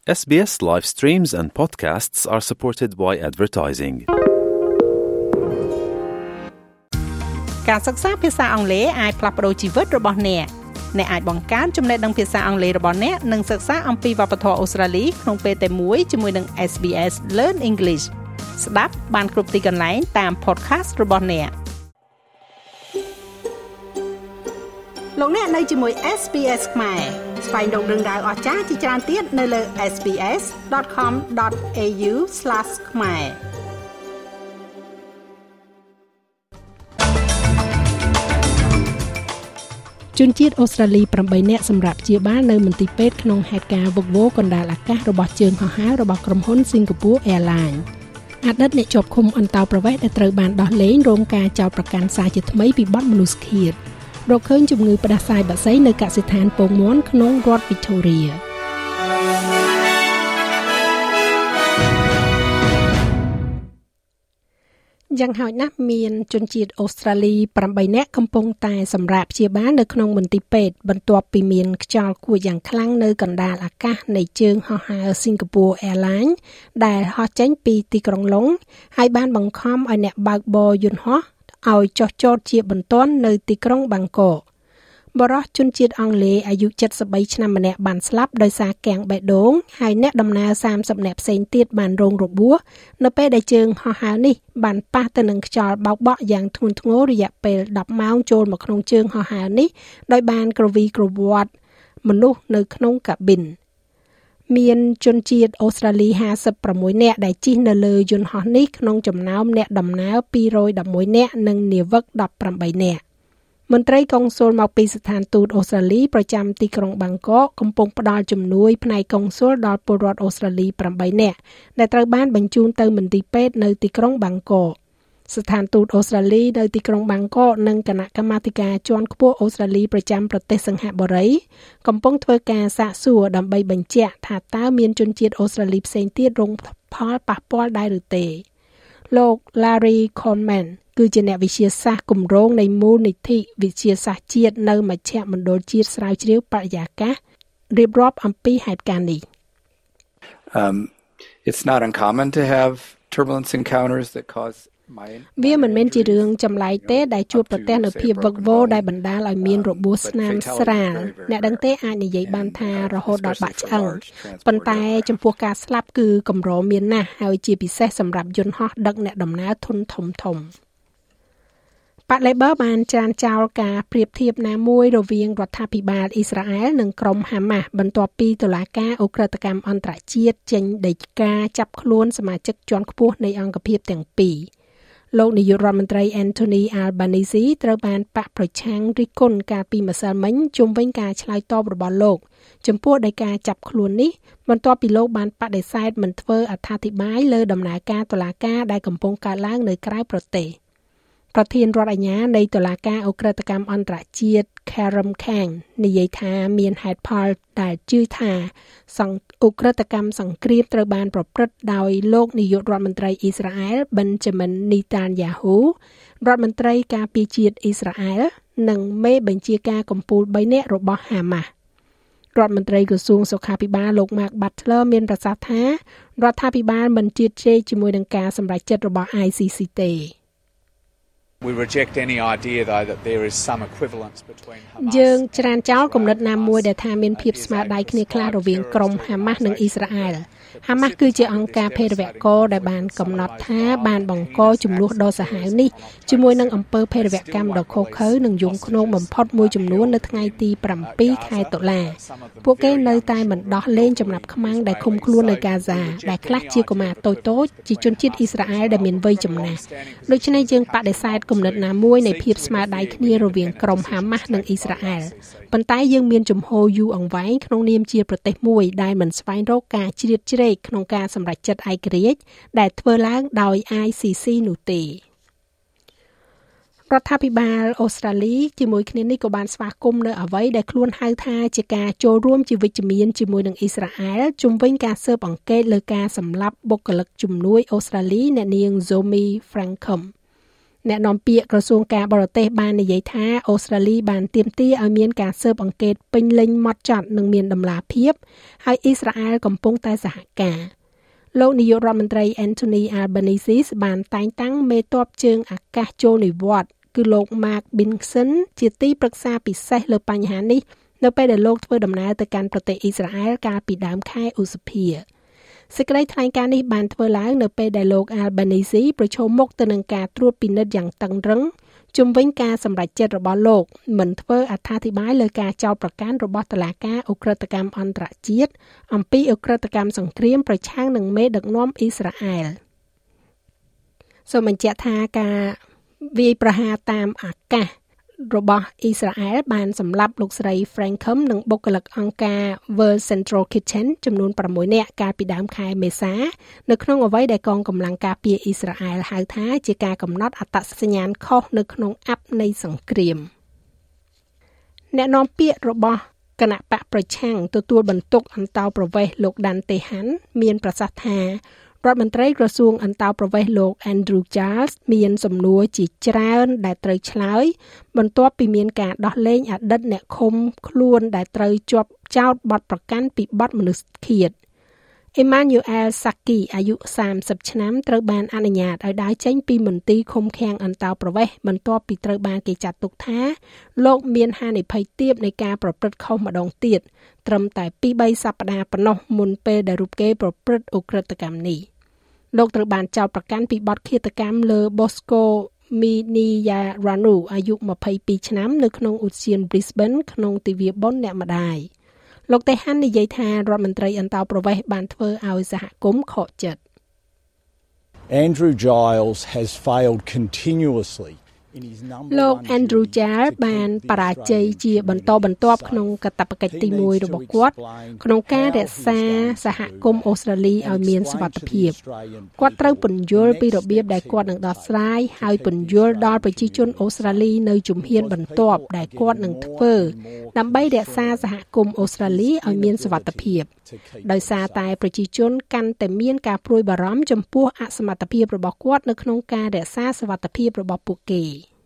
SBS live streams and podcasts are supported by advertising. ការសិក្សាភាសាអង់គ្លេសអាចផ្លាស់ប្តូរជីវិតរបស់អ្នកអាចបង្កើនចំណេះដឹងភាសាអង់គ្លេសរបស់អ្នកនិងសិក្សាអំពីវប្បធម៌អូស្ត្រាលីក្នុងពេលតែមួយជាមួយនឹង SBS Learn English ស្ដាប់បានគ្រប់ទីកន្លែងតាម podcast របស់អ្នកលោកអ្នកនៅជាមួយ SBS ខ្មែរស្វែងរកដឹងដៅអស្ចារ្យជាច្រើនទៀតនៅលើ sbs.com.au/khmerជនជាតិអូស្ត្រាលី8នាក់សម្រាប់ព្យាបាលនៅមន្ទីរពេទ្យក្នុងហេតុការណ៍វឹកវរកណ្ដាលអាកាសរបស់ជើងហោះហើររបស់ក្រុមហ៊ុន Singapore Airlines អតីតអ្នកជាប់ឃុំអន្តោប្រវេសន៍ដែលត្រូវបានដោះលែងរងការចោទប្រកាន់សារជាថ្មីពីបទមនុស្សឃាតរកឃើញជំងឺផ្ដាសាយបក្សីនៅកសិដ្ឋានពងមាន់ក្នុងរដ្ឋ Victoria យ៉ាងហោចណាស់មានជនជាតិអូស្ត្រាលី8នាក់កំពុងតែសម្រាប់ព្យាបាលនៅក្នុងមន្ទីរពេទ្យបន្ទាប់ពីមានខ្យល់គួចយ៉ាងខ្លាំងនៅកណ្ដាលអាកាសនៃជើងហោះហើរ Singapore Airlines ដែលហោះចេញពីទីក្រុងឡុងហើយបានបង្ខំឲ្យអ្នកបើកបរយន្តហោះឲ្យចុះចតជាបន្ទាន់នៅទីក្រុងបាងកកបរិសុទ្ធជនជាតិអង់គ្លេសអាយុ73ឆ្នាំម្នាក់បានស្លាប់ដោយសារកាំងបេះដូងហើយអ្នកដំណើរ30នាក់ផ្សេងទៀតបានរងរបួសនៅពេលដែលជើងហោះហើរនេះបានប៉ះទៅនឹងខ្យល់បោកបក់យ៉ាងធ្ងន់ធ្ងររយៈពេល10ម៉ោងចូលមកក្នុងជើងហោះហើរនេះដោយបានក្រវីក្រវាត់មនុស្សនៅក្នុងកាប៊ីនមានជនជាតិអូស្ត្រាលី56នាក់ដែលជិះនៅលើយន្តហោះនេះក្នុងចំណោមអ្នកដំណើរ211នាក់និងនាវិក18នាក់មន្ត្រីកុងស៊ុលមកពីស្ថានទូតអូស្ត្រាលីប្រចាំទីក្រុងបាងកកកំពុងផ្ដល់ជំនួយផ្នែកកុងស៊ុលដល់ពលរដ្ឋអូស្ត្រាលី8នាក់ដែលត្រូវបានបញ្ជូនទៅមន្ទីរពេទ្យនៅទីក្រុងបាងកកស្ថានទូតអូស្ត្រាលីនៅទីក្រុងបាងកកនិងគណៈកម្មាធិការជាន់ខ្ពស់អូស្ត្រាលីប្រចាំប្រទេសសិង្ហបុរីកំពុងធ្វើការសាកសួរដើម្បីបញ្ជាក់ថាតើមានជនជាតិអូស្ត្រាលីផ្សេងទៀតរងផលប៉ះពាល់ដែរឬទេលោក Larry Coleman គឺជាអ្នកវិទ្យាសាស្ត្រគម្រោងនៃមូលនិធិវិទ្យាសាស្ត្រជាតិនៅមជ្ឈមណ្ឌលជាតិស្រាវជ្រាវបរិយាកាសរៀបរាប់អំពីហេតុការណ៍នេះ It's not uncommon to have turbulence encounters that cause វាមិនមែនជារឿងចម្លែកទេដែលជួបប្រទះនៅភាពវឹកវរដែលបណ្ដាលឲ្យមានរបួសស្នាមស្រាលអ្នកដឹងទេអាចនិយាយបានថារហូតដល់បាក់ឆ្អឹងប៉ុន្តែចំពោះការស្លាប់គឺកម្រមានណាស់ហើយជាពិសេសសម្រាប់យន្តហោះដឹកអ្នកដំណើរធុនធំបក Labor បានច្រានចោលការប្រៀបធៀបណាមួយរវាងរដ្ឋាភិបាលអ៊ីស្រាអែលនិងក្រុមហាម៉ាស់បន្ទាប់ពីតុលាការអូក្រិដ្ឋកម្មអន្តរជាតិចេញដីកាចាប់ខ្លួនសមាជិកជាន់ខ្ពស់នៃអង្គភាពទាំងពីរលោកនាយករដ្ឋមន្ត្រី Anthony Albanese ត្រូវបានបកប្រឆាំងរិះគន់កាលពីម្សិលមិញជុំវិញការឆ្លើយតបរបស់លោកចំពោះដីកាចាប់ខ្លួននេះបន្ទាប់ពីលោកបានបដិសេធមិនធ្វើអត្ថាធិប្បាយលើដំណើរការតុលាការដែលកំពុងកើតឡើងនៅក្រៅប្រទេសប្រធានរដ្ឋអាជ្ញានៃតុលាការអូក្រិដ្ឋកម្មអន្តរជាតិ Karim Khan និយាយថាមានហេតុផលដែលជឿថាអូក្រិដ្ឋកម្មសង្គ្រាមត្រូវបានប្រព្រឹត្តដោយលោកនាយករដ្ឋមន្ត្រីអ៊ីស្រាអែល Benjamin Netanyahu រដ្ឋមន្ត្រីការពារជាតិអ៊ីស្រាអែលនិងមេបញ្ជាការកំពូល3នាក់របស់ហាម៉ាស់រដ្ឋមន្ត្រីក្រសួងសុខាភិបាលលោក Mark Butler មានប្រសាសន៍ថារដ្ឋាភិបាលមិនជឿជ្រែកជាមួយនឹងការសម្រេចចិត្តរបស់ ICC ទេ We reject any idea though that there is some equivalence between Hamas យើងច្រានចោលគំនិតណាមួយដែលថាមានភាពស្មើដៃគ្នាខ្លះរវាងក្រុមហាម៉ាស់និងអ៊ីស្រាអែលហាម៉ាស់គឺជាអង្គការភេរវករដែលបានកំណត់ថាបានបង្កចំនួនដ៏សាហាវនេះជាមួយនឹងអំពើភេរវកម្មដ៏ឃោរឃៅនិងយង់ឃ្នងបំផុតមួយចំនួននៅថ្ងៃទី7ខែតុលាពួកគេនៅតែមិនដោះលែងចំណាប់ខ្មាំងដែលឃុំខ្លួននៅកាហ្សាដែលខ្លះជាកុមារតូចៗជាជនជាតិអ៊ីស្រាអែលដែលមានវ័យចំណាស់ដូច្នេះយើងបដិសេធគំនិតណាមួយនៃភាពស្មើដៃគ្នារវាងក្រុមហាម៉ាស់និងអ៊ីស្រាអែលប៉ុន្តែយើងមានជំហរយូរអង្វែងក្នុងនាមជាប្រទេសមួយដែលមិនស្វែងរកការជ្រៀតជ្រែកក្នុងការសម្រេចចិត្តឯករាជ្យដែលធ្វើឡើងដោយ ICC នោះទេរដ្ឋាភិបាលអូស្ត្រាលីជាមួយគ្នានេះក៏បានស្វាគមន៍នៅអ្វីដែលខ្លួនហៅថាជាការចូលរួមជាវិជ្ជមានជាមួយនឹងអ៊ីស្រាអែលជុំវិញការស៊ើបអង្កេតលើការសម្លាប់បុគ្គលិកជំនួយអូស្ត្រាលីអ្នកនាង Zomi Francom អ្នកនាំពាក្យក្រសួងការបរទេសបាននិយាយថាអូស្ត្រាលីបានទាមទារឲ្យមានការស៊ើបអង្កេតពេញលេញម៉ត់ចត់និងមានតម្លាភាពហើយអ៊ីស្រាអែលកំពុងតែសហការលោកនាយករដ្ឋមន្ត្រី Anthony Albanese បានតែងតាំងមេទ័ពជើងអាកាសចូលនិវត្តន៍គឺលោក Mark Binson ជាទីប្រឹក្សាពិសេសលើបញ្ហានេះនៅពេលដែលលោកធ្វើដំណើរទៅកាន់ប្រទេសអ៊ីស្រាអែលកាលពីដើមខែឧសភាសេចក្តីថ្លែងការណ៍នេះបានធ្វើឡើងនៅពេលដែលលោក Albanese ប្រឈមមុខទៅនឹងការត្រួតពិនិត្យយ៉ាងតឹងរ៉ឹងជុំវិញការសម្រេចចិត្តរបស់លោកមិនធ្វើអត្ថាធិប្បាយលើការចោទប្រកាន់របស់តុលាការឧក្រិដ្ឋកម្មអន្តរជាតិអំពីឧក្រិដ្ឋកម្មសង្គ្រាមប្រឆាំងនឹងមេដឹកនាំអ៊ីស្រាអែលសូមបញ្ជាក់ថាការវាយប្រហារតាមអាកាសរបស់អ៊ីស្រាអែលបានសម្លាប់លោកស្រី Francom និងបុគ្គលិកអង្គការ World Central Kitchen ចំនួន6នាក់កាលពីដើមខែមេសានៅក្នុងអ្វីដែលកងកម្លាំងការពារអ៊ីស្រាអែលហៅថាជាការកំណត់អត្តសញ្ញាណខុសនៅក្នុងអាប់នៃសង្គ្រាមអ្នកនាំពាក្យរបស់គណៈបកប្រឆាំងទទួលបន្ទុកអន្តោប្រវេសន៍លោក Dante Han មានប្រសាសន៍ថារដ្ឋមន្ត្រីក្រសួងអន្តោប្រវេសន៍លោក Andrew Giles មានសំណួរជាច្រើនដែលត្រូវឆ្លើយបន្ទាប់ពីមានការដោះលែងអតីតអ្នកឃុំខ្លួនដែលត្រូវជាប់ចោទបទប្រកាន់ពីបទមនុស្សឃាត Emmanuel Saki អាយុ30ឆ្នាំត្រូវបានអនុញ្ញាតឲ្យដើរចេញពីមន្ទីរឃុំឃាំងអន្តោប្រវេសន៍បន្ទាប់ពីត្រូវបានគេចាត់ទុកថាលោកមានហានិភ័យទាបនៃការប្រព្រឹត្តខុសម្ដងទៀតត្រឹមតែ 2-3 សប្តាហ៍ប៉ុណ្ណោះមុនពេលដែលរូបគេប្រព្រឹត្តឧក្រិដ្ឋកម្មនេះលោកត្រូវបានចោទប្រកាន់ពីបទឃាតកម្មលើ Bosco Miniaranu អាយុ22ឆ្នាំនៅក្នុងឧទ្យាន Brisbane ក្នុងទិវាបុណ្យអ្នកម្ដាយលោកតេហាន់និយាយថារដ្ឋមន្ត្រីអន្តោប្រវេសន៍បានធ្វើឲ្យសហគមន៍ខកចិត្ត Andrew Giles has failed continuously លោក Andrew Giles បានបរាជ័យជាបន្តបន្ទាប់ក្នុងកាតព្វកិច្ចទី1របស់គាត់ក្នុងការរក្សាសហគមន៍អូស្ត្រាលីឲ្យមានសុវត្ថិភាពគាត់ត្រូវពន្យល់ពីរបៀបដែលគាត់នឹងដោះស្រាយហើយពន្យល់ដល់ប្រជាជនអូស្ត្រាលីនៅជំហានបន្ទាប់ដែលគាត់នឹងធ្វើដើម្បីរក្សាសហគមន៍អូស្ត្រាលីឲ្យមានសុវត្ថិភាពដោយសារតែប្រជាជនកាន់តែមានការព្រួយបារម្ភចំពោះអសមត្ថភាពរបស់គាត់នៅក្នុងការរក្សាសុវត្ថិភាពរបស់ពួកគេ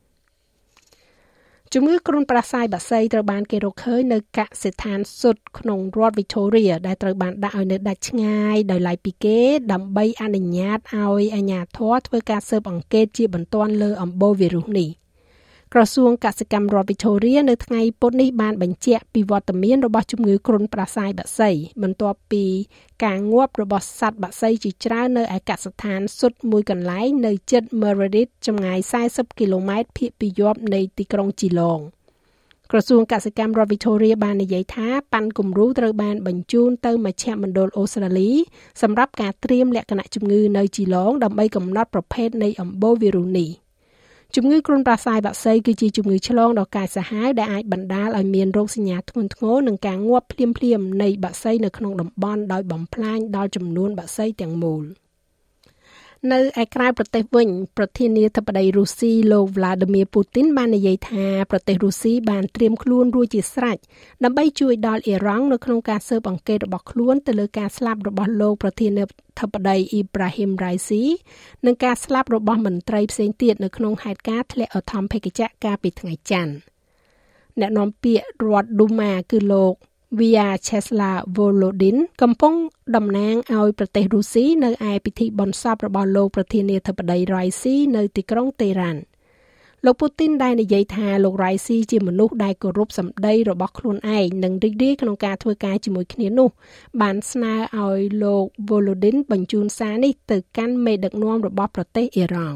ជំងឺគ្រុនផ្ដាសាយបក្សីត្រូវបានគេរកឃើញនៅកសិដ្ឋានស៊ុតក្នុងរដ្ឋ Victoria ដែលត្រូវបានដាក់ឲ្យនៅដាច់ឆ្ងាយដោយឡែកពីគេដើម្បីអនុញ្ញាតឲ្យអាជ្ញាធរធ្វើការស៊ើបអង្កេតជាបន្ទាន់លើអំបូរវីរុសនេះក្រសួងកសិកម្មរដ្ឋ Victoria នៅថ្ងៃពុធនេះបានបញ្ជាក់ពីវត្តមានរបស់ជំងឺគ្រុនផ្ដាសាយបក្សីបន្ទាប់ពីការងាប់របស់សត្វបក្សីជាច្រើននៅឯកសិដ្ឋានស៊ុតមួយកន្លែងនៅជិត Meredith ចម្ងាយ40គីឡូម៉ែត្រភាគពីយប់នៃទីក្រុង Geelong ក្រសួងកសិកម្មរដ្ឋ Victoria បាននិយាយថាប៉ាន់គំរូត្រូវបានបញ្ជូនទៅមជ្ឈមណ្ឌលអូស្ត្រាលីសម្រាប់ការត្រៀមលក្ខណៈជំងឺនៅ Geelong ដើម្បីកំណត់ប្រភេទនៃអំបូរវីរុសនេះជំងឺគ្រុនផ្ដាសាយបក្សីគឺជាជំងឺឆ្លងដ៏កាចសាហាវដែលអាចបណ្ដាលឲ្យមានរោគសញ្ញាធ្ងន់ធ្ងរនិងការងាប់ភ្លាមៗនៃបក្សីនៅក្នុងតំបន់ដោយបំផ្លាញដល់ចំនួនបក្សីទាំងមូលនៅឯក្រៅប្រទេសវិញប្រធានាធិបតីរុស្ស៊ីលោក Vladimir Putin បាននិយាយថាប្រទេសរុស្ស៊ីបានត្រៀមខ្លួនរួចជាស្រេចដើម្បីជួយដល់អ៊ីរ៉ង់នៅក្នុងការស៊ើបអង្កេតរបស់ខ្លួនទៅលើការស្លាប់របស់លោកប្រធានាធិបតី Ibrahim Raisi និងការស្លាប់របស់មន្ត្រីផ្សេងទៀតនៅក្នុងហេតុការណ៍ធ្លាក់អធម្មភេកជ្ជៈកាលពីថ្ងៃច័ន្ទអ្នកនាំពាក្យរដ្ឋ Duma គឺលោកVyacheslav Volodin កំពុងតំណាងឲ្យប្រទេសរុស្ស៊ីនៅឯពិធីបុណ្យសពរបស់លោកប្រធានាធិបតី Raisi នៅទីក្រុងតេរ៉ានលោកពូទីនដែលនិយាយថាលោក Raisi ជាមនុស្សដែលគោរពសម្ដីរបស់ខ្លួនឯងនិងរីករាយក្នុងការធ្វើការជាមួយគ្នានោះបានស្នើឲ្យលោក Volodin បញ្ជូនសារនេះទៅកាន់មេដឹកនាំរបស់ប្រទេសអ៊ីរ៉ង់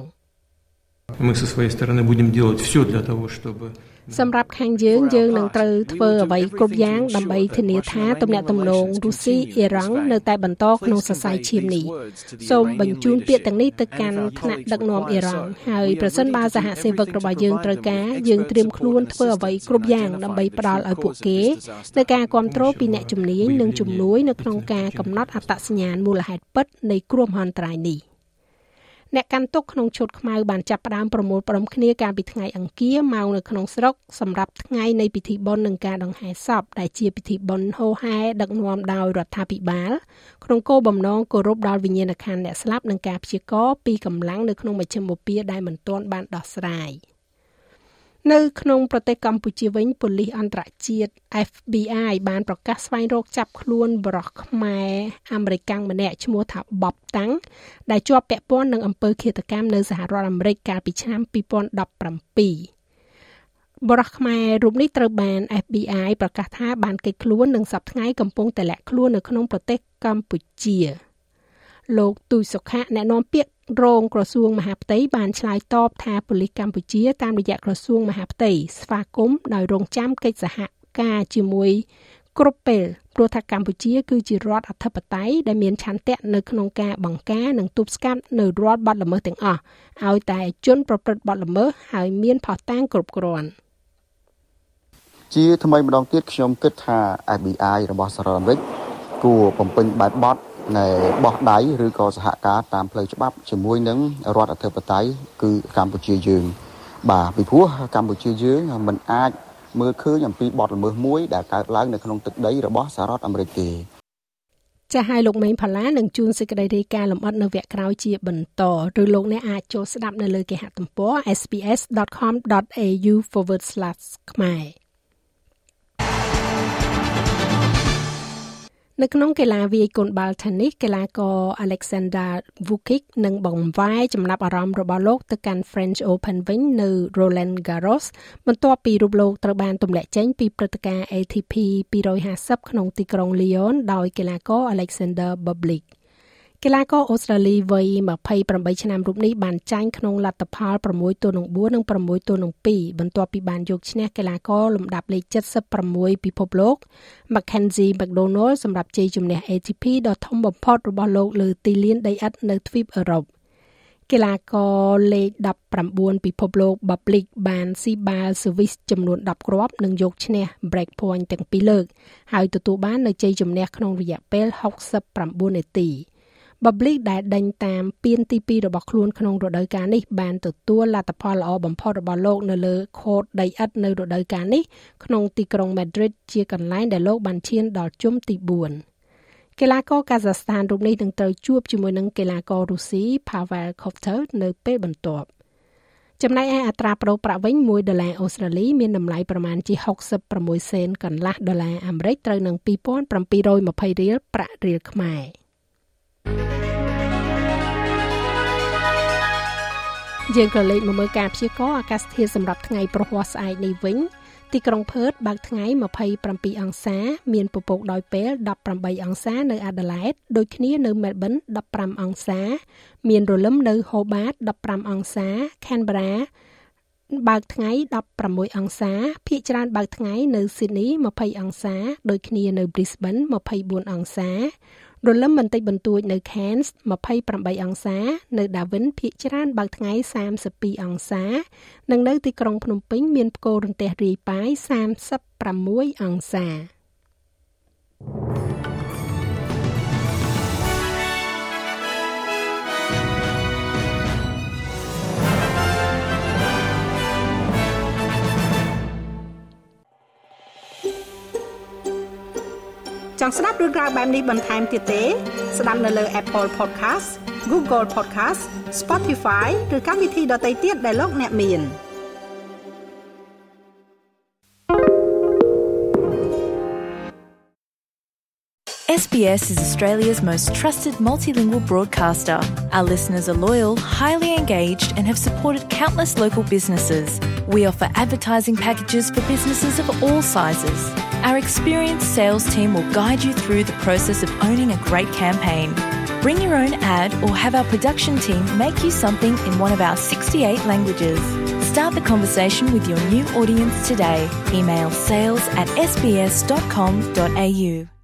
Мы со своей стороны будем делать всё для того, чтобы សម្រាប់ខាងយើងនឹងត្រូវធ្វើអ្វីគ្រប់យ៉ាងដើម្បីធានាថាទំនាក់ទំនងរុស្ស៊ីអ៊ីរ៉ង់នៅតែបន្តក្នុងសរសៃឈាមនេះសូមបញ្ជូនពាក្យទាំងនេះទៅកាន់ថ្នាក់ដឹកនាំអ៊ីរ៉ង់ហើយប្រសិនបើសហសេវករបស់យើងត្រូវការយើងត្រៀមខ្លួនធ្វើអ្វីគ្រប់យ៉ាងដើម្បីផ្ដល់ឲ្យពួកគេនៅការគ្រប់គ្រងពីអ្នកជំនាញនិងជំនួយនៅក្នុងការកំណត់អត្តសញ្ញាណមូលហេតុពិតនៃគ្រោះមហន្តរាយនេះអ្នកកាន់ទុកក្នុងឈុតខ្មៅបានចាប់ផ្ដើមប្រមូលផ្ដុំគ្នាកាលពីថ្ងៃអង្គារមកនៅក្នុងស្រុកសម្រាប់ថ្ងៃនៃពិធីបុណ្យនិងការដង្ហែសពដែលជាពិធីបុណ្យហូហែដឹកនាំដោយរដ្ឋាភិបាលក្នុងគោលបំណងគោរពដល់វិញ្ញាណក្ខន្ធអ្នកស្លាប់និងការព្យាករណ៍ពីកម្លាំងនៅក្នុងមជ្ឈមបពាដែលមិនទាន់បានដោះស្រាយនៅក្នុងប្រទេសកម្ពុជាវិញប៉ូលីសអន្តរជាតិ FBI បានប្រកាសស្វែងរកចាប់ខ្លួនបរិសុទ្ធខ្មែរអាមេរិកម្នាក់ឈ្មោះថា Bob Tang ដែលជាប់ពាក់ព័ន្ធនឹងអំពើឃាតកម្មនៅសហរដ្ឋអាមេរិកកាលពីឆ្នាំ2017បរិសុទ្ធខ្មែររូបនេះត្រូវបាន FBI ប្រកាសថាបានគេចខ្លួននិងសប្តាហ៍ថ្ងៃកំពុងតែលាក់ខ្លួននៅក្នុងប្រទេសកម្ពុជាលោកទូចសុខៈអ្នកនាំពាក្យរងក្រសួងមហាផ្ទៃបានឆ្លើយតបថាប៉ូលីសកម្ពុជាតាមរយៈក្រសួងមហាផ្ទៃស្វាគមន៍ដោយរងចាំកិច្ចសហការជាមួយគ្រប់ពេលព្រោះថាកម្ពុជាគឺជារដ្ឋអធិបតេយ្យដែលមានឆន្ទៈនៅក្នុងការបង្ការនិងទប់ស្កាត់នៅរាល់បទល្មើសទាំងអស់ឲ្យតែជនប្រព្រឹត្តបទល្មើសហើយមានភស្តុតាងគ្រប់គ្រាន់ជាថ្មីម្ដងទៀតខ្ញុំគិតថា FBI របស់សហរដ្ឋអាមេរិកគួរបំពេញបែបបទនៃបោះដៃឬក៏សហការតាមផ្លូវច្បាប់ជាមួយនឹងរដ្ឋអធិបតេយ្យគឺកម្ពុជាយើងបាទពីព្រោះកម្ពុជាយើងមិនអាចមើលឃើញអំពីបទល្មើសមួយដែលកើតឡើងនៅក្នុងទឹកដីរបស់សហរដ្ឋអាមេរិកទេចា៎ហើយលោកមេងផល្លានឹងជួនសេចក្តីរាយការណ៍លម្អិតនៅវគ្គក្រោយជាបន្តឬលោកអ្នកអាចចូលស្ដាប់នៅលើគេហទំព័រ sbs.com.au/ខ្មែរនៅក្នុងកីឡាវាយកូនបាល់ថេននីសកីឡាករ Alexander Vukic នឹងបង្វែរចំណាប់អារម្មណ៍របស់លោកទៅកាន់ French Open វិញនៅ Roland Garros បន្ទាប់ពីរូបលោកត្រូវបានទម្លាក់ចេញពីព្រឹត្តិការណ៍ ATP 250ក្នុងទីក្រុង Lyon ដោយកីឡាករ Alexander Bublik កីឡាករអូស្ត្រាលីវ័យ28ឆ្នាំរូបនេះបានចាញ់ក្នុងលទ្ធផល6-4 និង6-2បន្ទាប់ពីបានយកឈ្នះកីឡាករលំដាប់លេខ76ពិភពលោក Mackenzie McDonald សម្រាប់ជ័យជំនះ ATP ដ៏ធំបំផុតរបស់លោកលើទីលានដីឥដ្ឋនៅទ្វីបអឺរ៉ុបកីឡាករលេខ19ពិភពលោក Bublik បានស៊ីបាល់ស៊ឺវីសចំនួន10គ្រាប់និងយកឈ្នះ break point ទាំងពីរលើកហើយទទួលបាននូវជ័យជំនះក្នុងរយៈពេល69នាទីBublik ដែលដេញតាមពានទី2របស់ខ្លួនក្នុងរដូវកាលនេះបានទទួលលទ្ធផលល្អបំផុតរបស់លោកនៅលើខូតដីឥដ្ឋនៅរដូវកាលនេះក្នុងទីក្រុង Madrid ជាកន្លែងដែលលោកបានឈានដល់ជុំទី4កីឡាករកាហ្សាស្ថានរូបនេះនឹងត្រូវជួបជាមួយនឹងកីឡាកររុស្ស៊ី Pavel Kovtov នៅពេលបន្ទាប់ចំណែកឯអត្រាប្តូរប្រាក់វិញ$1អូស្ត្រាលីមានតម្លៃប្រមាណជា66សេនកន្លះដុល្លារអាមេរិកត្រូវនឹង2720រៀលប្រាក់រៀលខ្មែរយើងក៏លេខមកមើលការព្យាករណ៍អាកាសធាតុសម្រាប់ថ្ងៃព្រហស្អែកនេះវិញទីក្រុងផឺតបើកថ្ងៃ27អង្សាមានពពកដោយពេល18អង្សានៅអាដាលេដដូចគ្នានៅមែលប៊ន15អង្សាមានរលឹមនៅហូបាត15អង្សាខេនប៊ែរ៉ាបើកថ្ងៃ16អង្សាភាគច្រើនបើកថ្ងៃនៅស៊ីដនី20អង្សាដូចគ្នានៅ Brisbane 24អង្សារលឹមបន្តិចបន្តួចនៅ Cairns 28អង្សានៅ Darwin ភាគច្រើនបើកថ្ងៃ32អង្សានិងនៅទីក្រុងភ្នំពេញមានផ្គររន្ទះរាយប៉ាយ36អង្សាចង់ស្ដាប់រឿងក្រៅបែបនេះបន្ថែមទៀតទេស្ដាប់នៅលើ Apple Podcast Google Podcast Spotify ឬកម្មវិធីដទៃទៀតដែលលោកអ្នកមាន SBS is Australia's most trusted multilingual broadcaster. Our listeners are loyal, highly engaged and have supported countless local businesses. We offer advertising packages for businesses of all sizes. Our experienced sales team will guide you through the process of owning a great campaign. Bring your own ad or have our production team make you something in one of our 68 languages. Start the conversation with your new audience today. Email sales@sbs.com.au.